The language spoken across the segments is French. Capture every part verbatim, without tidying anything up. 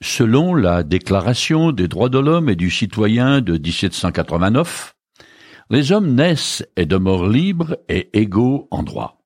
Selon la Déclaration des droits de l'homme et du citoyen de dix-sept cent quatre-vingt-neuf, les hommes naissent et demeurent libres et égaux en droit.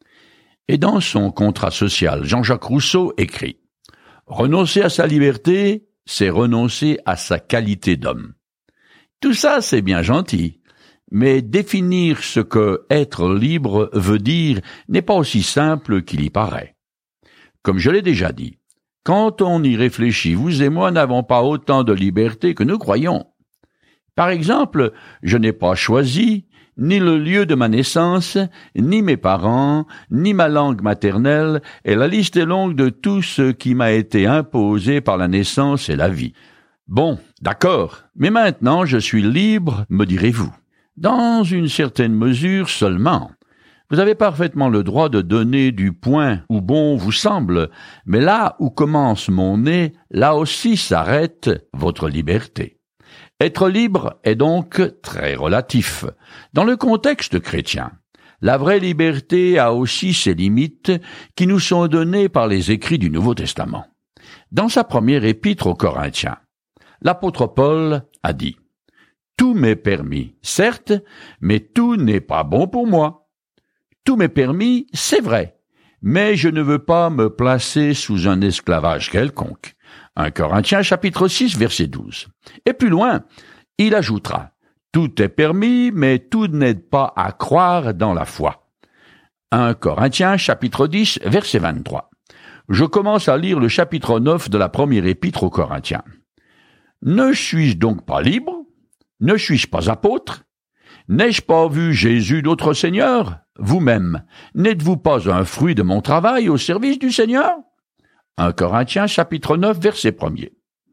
Et dans son contrat social, Jean-Jacques Rousseau écrit « Renoncer à sa liberté, c'est renoncer à sa qualité d'homme. » Tout ça, c'est bien gentil, mais définir ce que être libre veut dire n'est pas aussi simple qu'il y paraît. Comme je l'ai déjà dit, quand on y réfléchit, vous et moi n'avons pas autant de liberté que nous croyons. Par exemple, je n'ai pas choisi ni le lieu de ma naissance, ni mes parents, ni ma langue maternelle, et la liste est longue de tout ce qui m'a été imposé par la naissance et la vie. Bon, d'accord, mais maintenant je suis libre, me direz-vous. Dans une certaine mesure seulement. Vous avez parfaitement le droit de donner du point où bon vous semble, mais là où commence mon nez, là aussi s'arrête votre liberté. Être libre est donc très relatif. Dans le contexte chrétien, la vraie liberté a aussi ses limites qui nous sont données par les écrits du Nouveau Testament. Dans sa première épître aux Corinthiens, l'apôtre Paul a dit « Tout m'est permis, certes, mais tout n'est pas bon pour moi. Tout m'est permis, c'est vrai, mais je ne veux pas me placer sous un esclavage quelconque. » un Corinthiens chapitre six, verset douze. Et plus loin, il ajoutera « Tout est permis, mais tout n'aide pas à croire dans la foi. » un Corinthiens chapitre dix, verset vingt-trois. Je commence à lire le chapitre neuf de la première épître aux Corinthiens. « Ne suis-je donc pas libre? Ne suis-je pas apôtre? N'ai-je pas vu Jésus d'autre Seigneur? Vous-même, n'êtes-vous pas un fruit de mon travail au service du Seigneur? » un Corinthiens chapitre neuf, verset premier.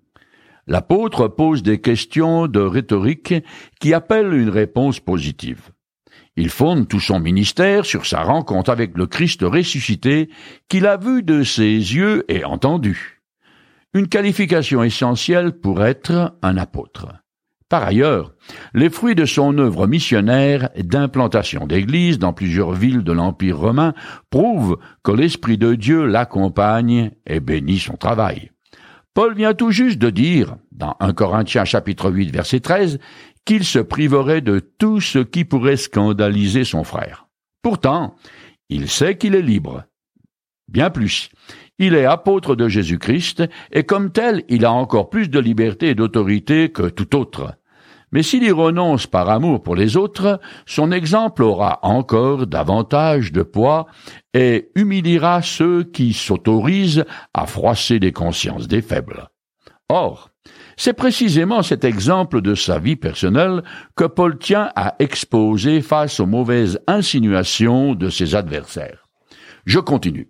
L'apôtre pose des questions de rhétorique qui appellent une réponse positive. Il fonde tout son ministère sur sa rencontre avec le Christ ressuscité qu'il a vu de ses yeux et entendu. Une qualification essentielle pour être un apôtre. Par ailleurs, les fruits de son œuvre missionnaire d'implantation d'églises dans plusieurs villes de l'Empire romain prouvent que l'Esprit de Dieu l'accompagne et bénit son travail. Paul vient tout juste de dire, dans un Corinthiens chapitre huit, verset treize, qu'il se priverait de tout ce qui pourrait scandaliser son frère. Pourtant, il sait qu'il est libre. Bien plus, il est apôtre de Jésus-Christ et comme tel, il a encore plus de liberté et d'autorité que tout autre. Mais s'il y renonce par amour pour les autres, son exemple aura encore davantage de poids et humiliera ceux qui s'autorisent à froisser les consciences des faibles. Or, c'est précisément cet exemple de sa vie personnelle que Paul tient à exposer face aux mauvaises insinuations de ses adversaires. Je continue.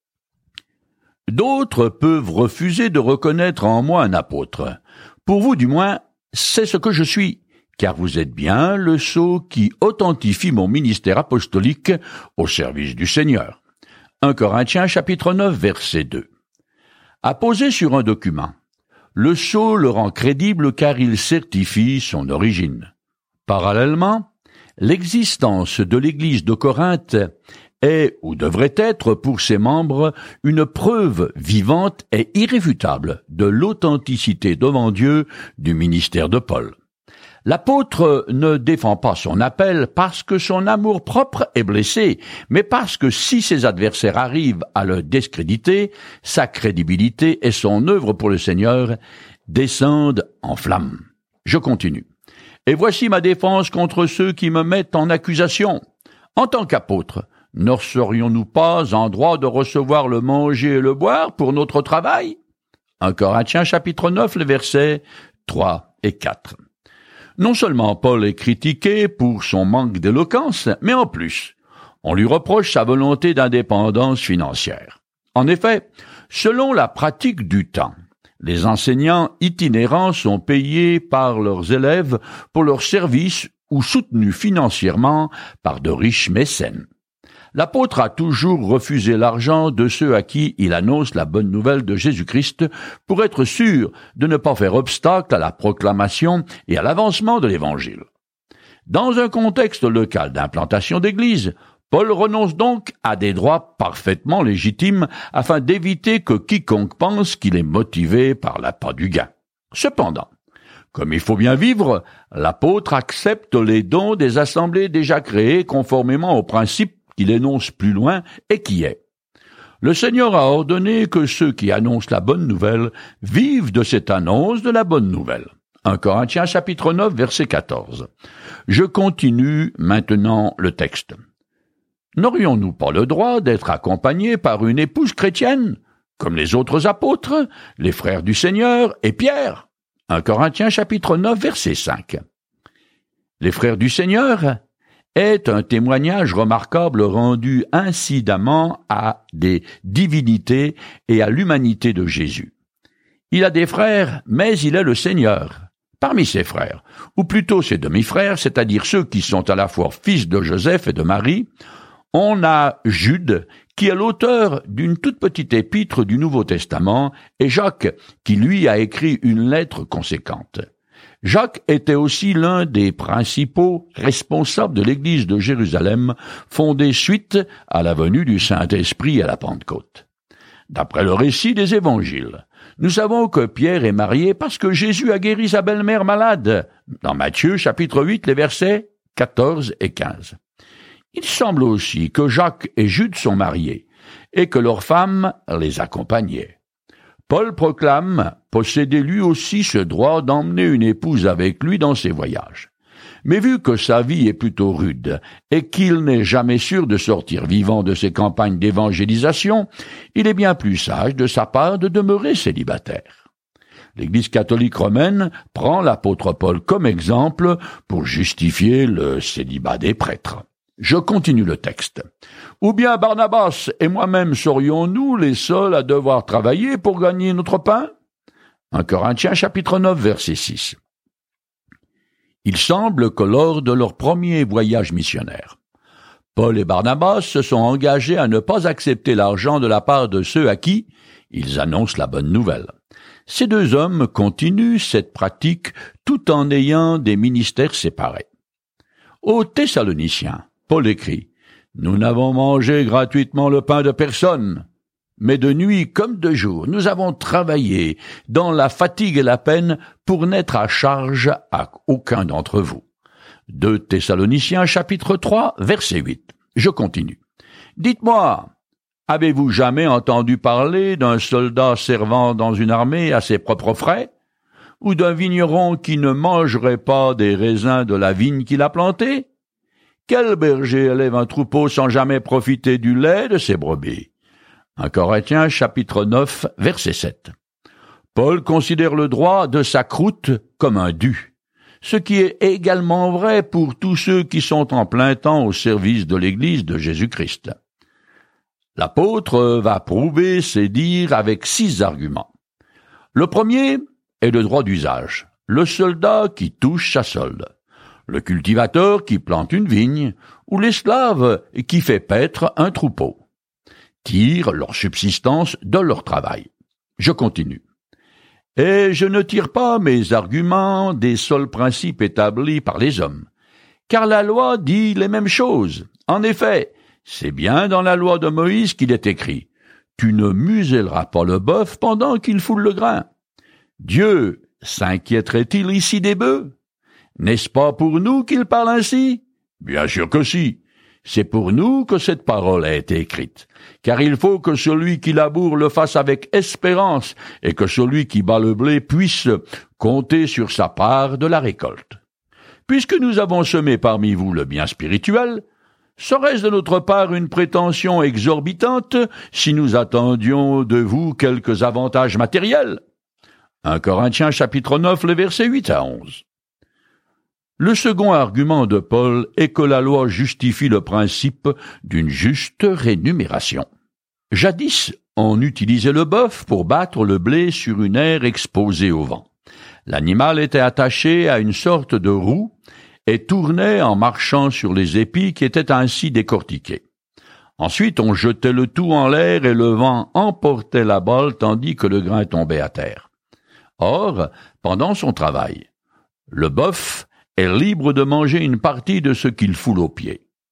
D'autres peuvent refuser de reconnaître en moi un apôtre. Pour vous, du moins, c'est ce que je suis, car vous êtes bien le sceau qui authentifie mon ministère apostolique au service du Seigneur. un Corinthiens chapitre neuf, verset deux. Apposé sur un document, le sceau le rend crédible car il certifie son origine. Parallèlement, l'existence de l'Église de Corinthe est, ou devrait être pour ses membres, une preuve vivante et irréfutable de l'authenticité devant Dieu du ministère de Paul. L'apôtre ne défend pas son appel parce que son amour-propre est blessé, mais parce que si ses adversaires arrivent à le discréditer, sa crédibilité et son œuvre pour le Seigneur descendent en flammes. Je continue. Et voici ma défense contre ceux qui me mettent en accusation. En tant qu'apôtre, ne serions-nous pas en droit de recevoir le manger et le boire pour notre travail? un Corinthiens chapitre neuf, les versets trois et quatre. Non seulement Paul est critiqué pour son manque d'éloquence, mais en plus, on lui reproche sa volonté d'indépendance financière. En effet, selon la pratique du temps, les enseignants itinérants sont payés par leurs élèves pour leurs services ou soutenus financièrement par de riches mécènes. L'apôtre a toujours refusé l'argent de ceux à qui il annonce la bonne nouvelle de Jésus-Christ pour être sûr de ne pas faire obstacle à la proclamation et à l'avancement de l'Évangile. Dans un contexte local d'implantation d'église, Paul renonce donc à des droits parfaitement légitimes afin d'éviter que quiconque pense qu'il est motivé par l'appât du gain. Cependant, comme il faut bien vivre, l'apôtre accepte les dons des assemblées déjà créées conformément au principe qu'il énonce plus loin et qui est: le Seigneur a ordonné que ceux qui annoncent la bonne nouvelle vivent de cette annonce de la bonne nouvelle. un Corinthiens chapitre neuf verset quatorze. Je continue maintenant le texte. N'aurions-nous pas le droit d'être accompagnés par une épouse chrétienne, comme les autres apôtres, les frères du Seigneur et Pierre? un Corinthiens chapitre neuf verset cinq. Les frères du Seigneur est un témoignage remarquable rendu incidemment à des divinités et à l'humanité de Jésus. Il a des frères, mais il est le Seigneur. Parmi ses frères, ou plutôt ses demi-frères, c'est-à-dire ceux qui sont à la fois fils de Joseph et de Marie, on a Jude, qui est l'auteur d'une toute petite épître du Nouveau Testament, et Jacques, qui lui a écrit une lettre conséquente. Jacques était aussi l'un des principaux responsables de l'Église de Jérusalem, fondée suite à la venue du Saint-Esprit à la Pentecôte. D'après le récit des Évangiles, nous savons que Pierre est marié parce que Jésus a guéri sa belle-mère malade, dans Matthieu chapitre huit, les versets quatorze et quinze. Il semble aussi que Jacques et Jude sont mariés, et que leurs femmes les accompagnaient. Paul proclame posséder lui aussi ce droit d'emmener une épouse avec lui dans ses voyages. Mais vu que sa vie est plutôt rude et qu'il n'est jamais sûr de sortir vivant de ses campagnes d'évangélisation, il est bien plus sage de sa part de demeurer célibataire. L'Église catholique romaine prend l'apôtre Paul comme exemple pour justifier le célibat des prêtres. Je continue le texte. Ou bien Barnabas et moi-même serions-nous les seuls à devoir travailler pour gagner notre pain? un Corinthiens chapitre neuf verset six. Il semble que lors de leur premier voyage missionnaire, Paul et Barnabas se sont engagés à ne pas accepter l'argent de la part de ceux à qui ils annoncent la bonne nouvelle. Ces deux hommes continuent cette pratique tout en ayant des ministères séparés. Aux Thessaloniciens, Paul écrit « Nous n'avons mangé gratuitement le pain de personne, mais de nuit comme de jour, nous avons travaillé dans la fatigue et la peine pour n'être à charge à aucun d'entre vous. » deux Thessaloniciens chapitre trois, verset huit. Je continue. « Dites-moi, avez-vous jamais entendu parler d'un soldat servant dans une armée à ses propres frais, ou d'un vigneron qui ne mangerait pas des raisins de la vigne qu'il a plantée? Quel berger élève un troupeau sans jamais profiter du lait de ses brebis? » un Corinthiens chapitre neuf, verset sept. Paul considère le droit de sa croûte comme un dû, ce qui est également vrai pour tous ceux qui sont en plein temps au service de l'Église de Jésus-Christ. L'apôtre va prouver ses dires avec six arguments. Le premier est le droit d'usage, le soldat qui touche sa solde, le cultivateur qui plante une vigne, ou l'esclave qui fait paître un troupeau, tirent leur subsistance de leur travail. Je continue. Et je ne tire pas mes arguments des seuls principes établis par les hommes, car la loi dit les mêmes choses. En effet, c'est bien dans la loi de Moïse qu'il est écrit « Tu ne muselleras pas le bœuf pendant qu'il foule le grain ». Dieu s'inquiéterait-il ici des bœufs? N'est-ce pas pour nous qu'il parle ainsi? Bien sûr que si. C'est pour nous que cette parole a été écrite, car il faut que celui qui laboure le fasse avec espérance et que celui qui bat le blé puisse compter sur sa part de la récolte. Puisque nous avons semé parmi vous le bien spirituel, serait-ce de notre part une prétention exorbitante si nous attendions de vous quelques avantages matériels? un Corinthiens chapitre neuf, les versets huit à onze. Le second argument de Paul est que la loi justifie le principe d'une juste rémunération. Jadis, on utilisait le bœuf pour battre le blé sur une aire exposée au vent. L'animal était attaché à une sorte de roue et tournait en marchant sur les épis qui étaient ainsi décortiqués. Ensuite, on jetait le tout en l'air et le vent emportait la balle tandis que le grain tombait à terre. Or, pendant son travail, le bœuf est libre de manger une partie de ce qu'il foule aux pieds.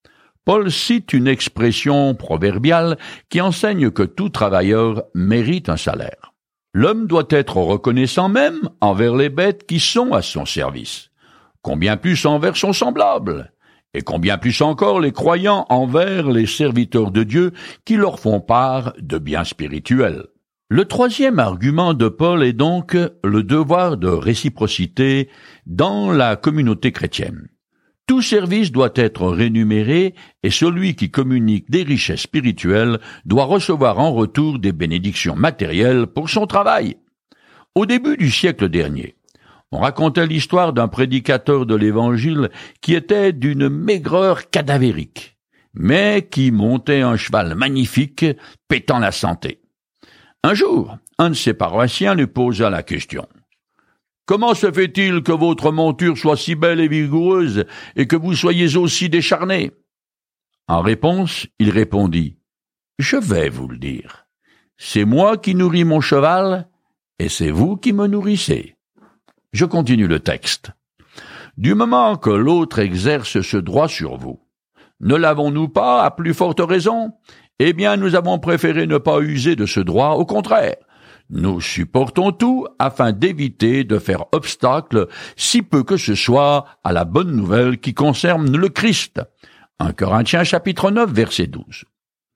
Paul cite une expression proverbiale qui enseigne que tout travailleur mérite un salaire. L'homme doit être reconnaissant même envers les bêtes qui sont à son service, combien plus envers son semblable, et combien plus encore les croyants envers les serviteurs de Dieu qui leur font part de biens spirituels. Le troisième argument de Paul est donc le devoir de réciprocité dans la communauté chrétienne. Tout service doit être rémunéré et celui qui communique des richesses spirituelles doit recevoir en retour des bénédictions matérielles pour son travail. Au début du siècle dernier, on racontait l'histoire d'un prédicateur de l'Évangile qui était d'une maigreur cadavérique, mais qui montait un cheval magnifique, pétant la santé. Un jour, un de ses paroissiens lui posa la question. « Comment se fait-il que votre monture soit si belle et vigoureuse et que vous soyez aussi décharné ?» En réponse, il répondit « Je vais vous le dire. C'est moi qui nourris mon cheval et c'est vous qui me nourrissez. » Je continue le texte. « Du moment que l'autre exerce ce droit sur vous, ne l'avons-nous pas à plus forte raison ? Eh bien, nous avons préféré ne pas user de ce droit, au contraire. Nous supportons tout afin d'éviter de faire obstacle, si peu que ce soit, à la bonne nouvelle qui concerne le Christ. » un Corinthiens chapitre neuf, verset douze.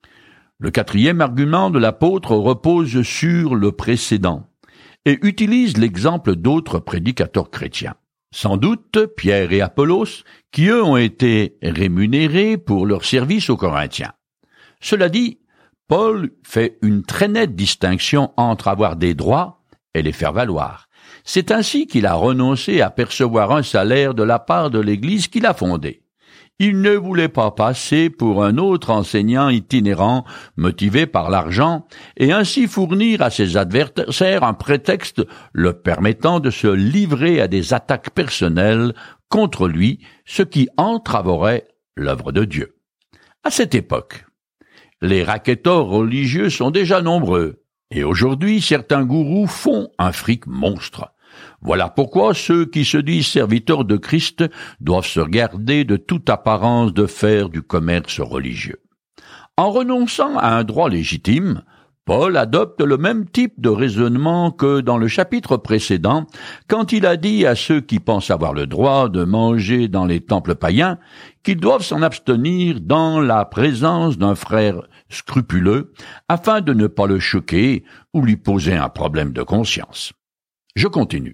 Le quatrième argument de l'apôtre repose sur le précédent et utilise l'exemple d'autres prédicateurs chrétiens. Sans doute Pierre et Apollos, qui eux ont été rémunérés pour leur service aux Corinthiens. Cela dit, Paul fait une très nette distinction entre avoir des droits et les faire valoir. C'est ainsi qu'il a renoncé à percevoir un salaire de la part de l'Église qu'il a fondée. Il ne voulait pas passer pour un autre enseignant itinérant motivé par l'argent et ainsi fournir à ses adversaires un prétexte le permettant de se livrer à des attaques personnelles contre lui, ce qui entraverait l'œuvre de Dieu. À cette époque, les racketteurs religieux sont déjà nombreux, et aujourd'hui certains gourous font un fric monstre. Voilà pourquoi ceux qui se disent serviteurs de Christ doivent se garder de toute apparence de faire du commerce religieux. En renonçant à un droit légitime, Paul adopte le même type de raisonnement que dans le chapitre précédent, quand il a dit à ceux qui pensent avoir le droit de manger dans les temples païens qu'ils doivent s'en abstenir dans la présence d'un frère scrupuleux, afin de ne pas le choquer ou lui poser un problème de conscience. Je continue.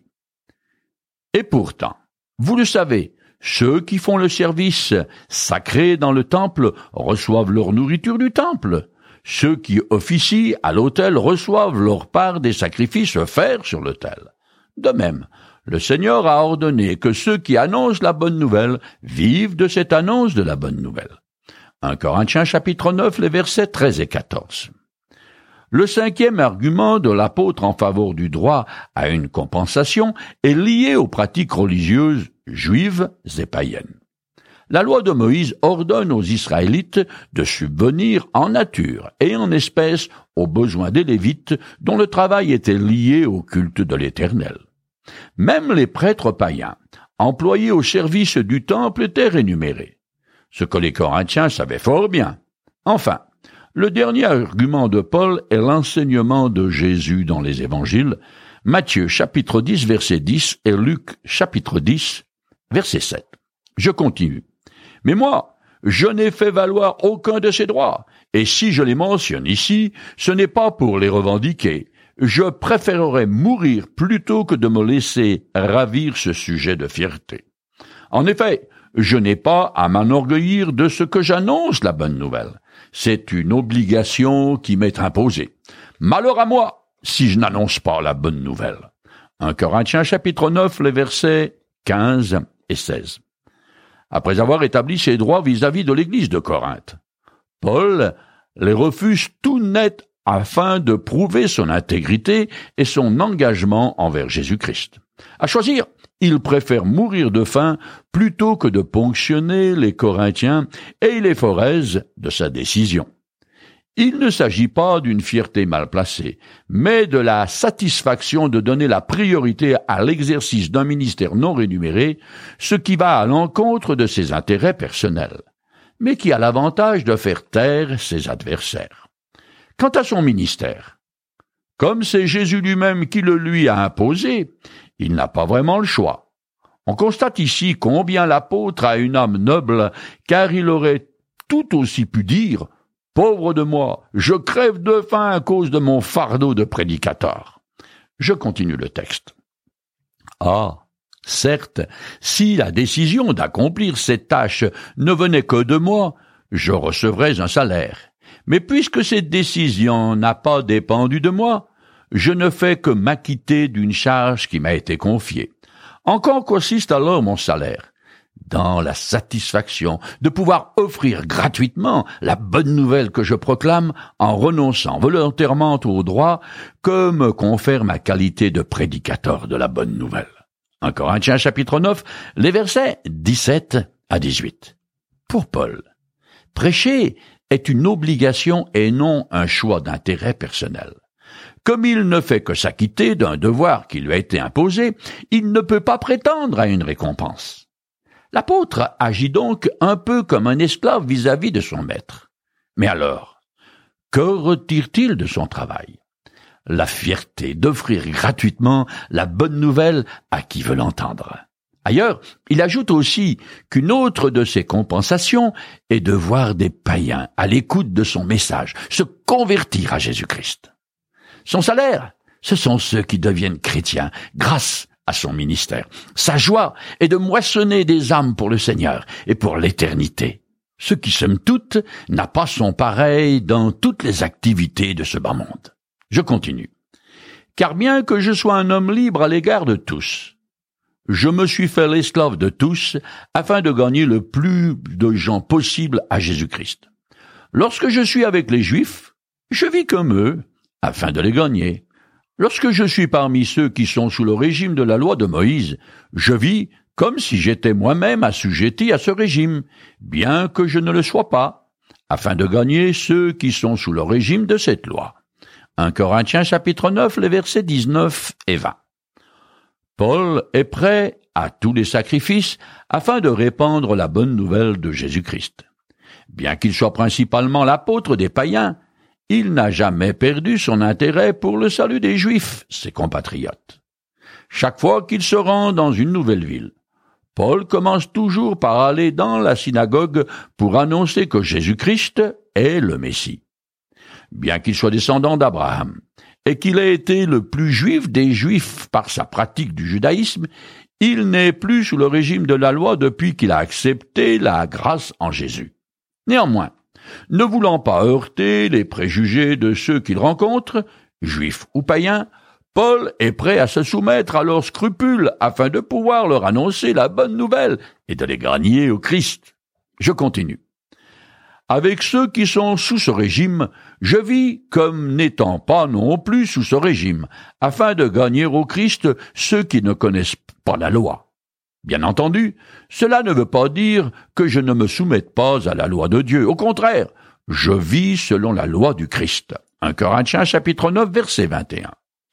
Et pourtant, vous le savez, ceux qui font le service sacré dans le temple reçoivent leur nourriture du temple. Ceux qui officient à l'autel reçoivent leur part des sacrifices offerts sur l'autel. De même, le Seigneur a ordonné que ceux qui annoncent la bonne nouvelle vivent de cette annonce de la bonne nouvelle. un Corinthiens chapitre neuf, les versets treize et quatorze. Le cinquième argument de l'apôtre en faveur du droit à une compensation est lié aux pratiques religieuses juives et païennes. La loi de Moïse ordonne aux Israélites de subvenir en nature et en espèces aux besoins des Lévites dont le travail était lié au culte de l'Éternel. Même les prêtres païens, employés au service du temple, étaient rémunérés, ce que les Corinthiens savaient fort bien. Enfin, le dernier argument de Paul est l'enseignement de Jésus dans les évangiles, Matthieu chapitre dix, verset dix et Luc chapitre dix, verset sept. Je continue. Mais moi, je n'ai fait valoir aucun de ces droits, et si je les mentionne ici, ce n'est pas pour les revendiquer. Je préférerais mourir plutôt que de me laisser ravir ce sujet de fierté. En effet, je n'ai pas à m'enorgueillir de ce que j'annonce la bonne nouvelle. C'est une obligation qui m'est imposée. Malheur à moi si je n'annonce pas la bonne nouvelle. un Corinthiens chapitre neuf, les versets quinze et seize. Après avoir établi ses droits vis-à-vis de l'Église de Corinthe, Paul les refuse tout net afin de prouver son intégrité et son engagement envers Jésus-Christ. À choisir, il préfère mourir de faim plutôt que de ponctionner les Corinthiens et il est fort aise de sa décision. Il ne s'agit pas d'une fierté mal placée, mais de la satisfaction de donner la priorité à l'exercice d'un ministère non rémunéré, ce qui va à l'encontre de ses intérêts personnels. mais qui a l'avantage de faire taire ses adversaires. Quant à son ministère, comme c'est Jésus lui-même qui le lui a imposé, il n'a pas vraiment le choix. On constate ici combien l'apôtre a une âme noble, car il aurait tout aussi pu dire « Pauvre de moi, je crève de faim à cause de mon fardeau de prédicateur. » Je continue le texte. Ah, certes, si la décision d'accomplir cette tâche ne venait que de moi, je recevrais un salaire. Mais puisque cette décision n'a pas dépendu de moi, je ne fais que m'acquitter d'une charge qui m'a été confiée. En quoi consiste alors mon salaire? Dans la satisfaction de pouvoir offrir gratuitement la bonne nouvelle que je proclame en renonçant volontairement au droit que me confère ma qualité de prédicateur de la bonne nouvelle. un Corinthiens chapitre neuf, les versets dix-sept à dix-huit. Pour Paul, prêcher est une obligation et non un choix d'intérêt personnel. Comme il ne fait que s'acquitter d'un devoir qui lui a été imposé, il ne peut pas prétendre à une récompense. L'apôtre agit donc un peu comme un esclave vis-à-vis de son maître. Mais alors, que retire-t-il de son travail? La fierté d'offrir gratuitement la bonne nouvelle à qui veut l'entendre. Ailleurs, il ajoute aussi qu'une autre de ses compensations est de voir des païens à l'écoute de son message se convertir à Jésus-Christ. Son salaire, ce sont ceux qui deviennent chrétiens grâce à son ministère. Sa joie est de moissonner des âmes pour le Seigneur et pour l'éternité. Ce qui, somme toute, n'a pas son pareil dans toutes les activités de ce bas monde. Je continue. Car bien que je sois un homme libre à l'égard de tous, je me suis fait l'esclave de tous afin de gagner le plus de gens possible à Jésus-Christ. Lorsque je suis avec les Juifs, je vis comme eux, afin de les gagner. Lorsque je suis parmi ceux qui sont sous le régime de la loi de Moïse, je vis comme si j'étais moi-même assujetti à ce régime, bien que je ne le sois pas, afin de gagner ceux qui sont sous le régime de cette loi. un Corinthiens chapitre neuf, les versets dix-neuf et vingt. Paul est prêt à tous les sacrifices afin de répandre la bonne nouvelle de Jésus-Christ. Bien qu'il soit principalement l'apôtre des païens, il n'a jamais perdu son intérêt pour le salut des Juifs, ses compatriotes. Chaque fois qu'il se rend dans une nouvelle ville, Paul commence toujours par aller dans la synagogue pour annoncer que Jésus-Christ est le Messie. Bien qu'il soit descendant d'Abraham et qu'il ait été le plus juif des Juifs par sa pratique du judaïsme, il n'est plus sous le régime de la loi depuis qu'il a accepté la grâce en Jésus. Néanmoins, ne voulant pas heurter les préjugés de ceux qu'il rencontre, juifs ou païens, Paul est prêt à se soumettre à leurs scrupules afin de pouvoir leur annoncer la bonne nouvelle et de les gagner au Christ. Je continue. Avec ceux qui sont sous ce régime, je vis comme n'étant pas non plus sous ce régime, afin de gagner au Christ ceux qui ne connaissent pas la loi. Bien entendu, cela ne veut pas dire que je ne me soumette pas à la loi de Dieu. Au contraire, je vis selon la loi du Christ. un Corinthiens chapitre neuf, verset vingt et un.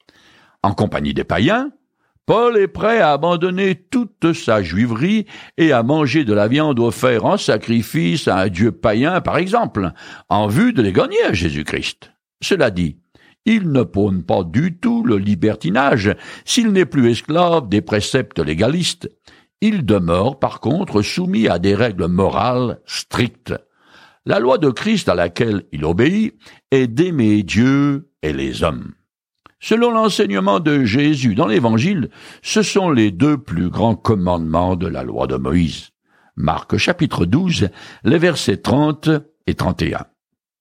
En compagnie des païens, Paul est prêt à abandonner toute sa juiverie et à manger de la viande offerte en sacrifice à un dieu païen, par exemple, en vue de les gagner à Jésus-Christ. Cela dit, il ne prône pas du tout le libertinage s'il n'est plus esclave des préceptes légalistes. Il demeure, par contre, soumis à des règles morales strictes. La loi de Christ à laquelle il obéit est d'aimer Dieu et les hommes. Selon l'enseignement de Jésus dans l'Évangile, ce sont les deux plus grands commandements de la loi de Moïse. Marc chapitre douze, les versets trente et trente et un.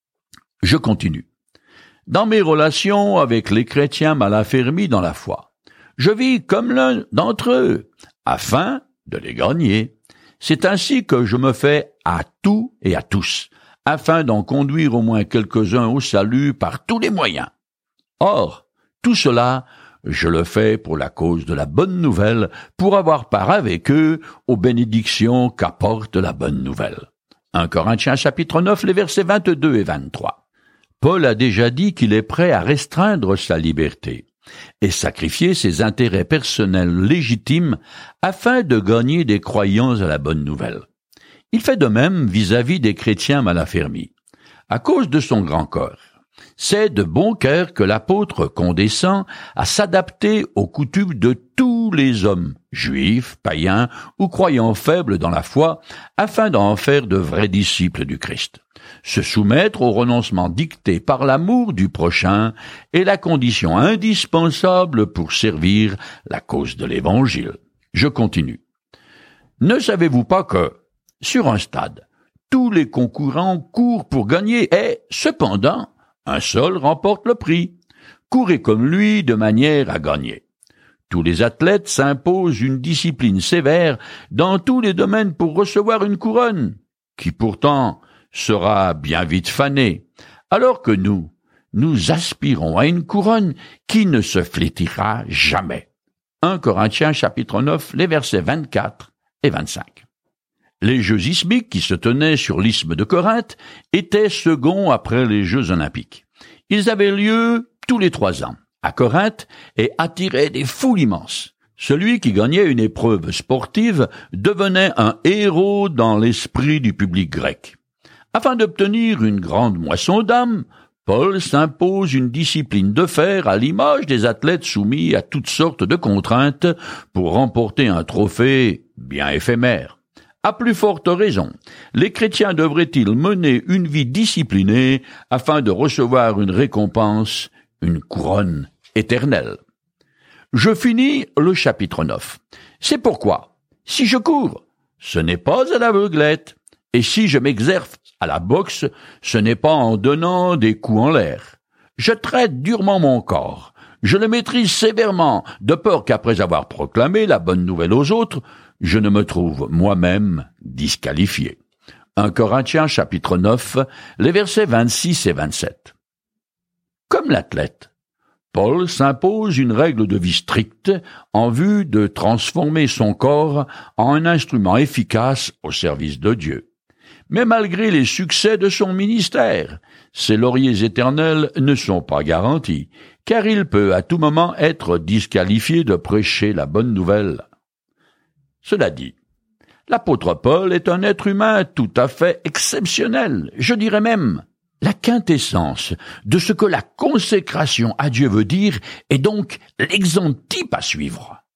Je continue. Dans mes relations avec les chrétiens mal affermis dans la foi, je vis comme l'un d'entre eux, afin de les gagner. C'est ainsi que je me fais à tout et à tous, afin d'en conduire au moins quelques-uns au salut par tous les moyens. Or, tout cela, je le fais pour la cause de la bonne nouvelle, pour avoir part avec eux aux bénédictions qu'apporte la bonne nouvelle. un Corinthiens chapitre neuf, les versets vingt-deux et vingt-trois. Paul a déjà dit qu'il est prêt à restreindre sa liberté et sacrifier ses intérêts personnels légitimes afin de gagner des croyants à la bonne nouvelle. Il fait de même vis-à-vis des chrétiens mal affermis. À cause de son grand corps, c'est de bon cœur que l'apôtre condescend à s'adapter aux coutumes de tous les hommes, juifs, païens ou croyants faibles dans la foi, afin d'en faire de vrais disciples du Christ. Se soumettre au renoncement dicté par l'amour du prochain est la condition indispensable pour servir la cause de l'Évangile. Je continue. Ne savez-vous pas que, sur un stade, tous les concurrents courent pour gagner et, cependant, un seul remporte le prix. Courez comme lui de manière à gagner. Tous les athlètes s'imposent une discipline sévère dans tous les domaines pour recevoir une couronne, qui pourtant sera bien vite fanée, alors que nous, nous aspirons à une couronne qui ne se flétrira jamais. un Corinthiens chapitre neuf, les versets vingt-quatre et vingt-cinq. Les Jeux ismiques qui se tenaient sur l'isthme de Corinthe étaient seconds après les Jeux olympiques. Ils avaient lieu tous les trois ans, à Corinthe, et attiraient des foules immenses. Celui qui gagnait une épreuve sportive devenait un héros dans l'esprit du public grec. Afin d'obtenir une grande moisson d'âmes, Paul s'impose une discipline de fer à l'image des athlètes soumis à toutes sortes de contraintes pour remporter un trophée bien éphémère. À plus forte raison, les chrétiens devraient-ils mener une vie disciplinée afin de recevoir une récompense, une couronne éternelle. Je finis le chapitre neuf. C'est pourquoi, si je cours, ce n'est pas à l'aveuglette, et si je m'exerce à la boxe, ce n'est pas en donnant des coups en l'air. Je traite durement mon corps, je le maîtrise sévèrement, de peur qu'après avoir proclamé la bonne nouvelle aux autres, je ne me trouve moi-même disqualifié. un Corinthiens chapitre neuf, les versets vingt-six et vingt-sept. Comme l'athlète, Paul s'impose une règle de vie stricte en vue de transformer son corps en un instrument efficace au service de Dieu. Mais malgré les succès de son ministère, ses lauriers éternels ne sont pas garantis, car il peut à tout moment être disqualifié de prêcher la bonne nouvelle. Cela dit, l'apôtre Paul est un être humain tout à fait exceptionnel, je dirais même la quintessence de ce que la consécration à Dieu veut dire, et donc l'exemple type à suivre.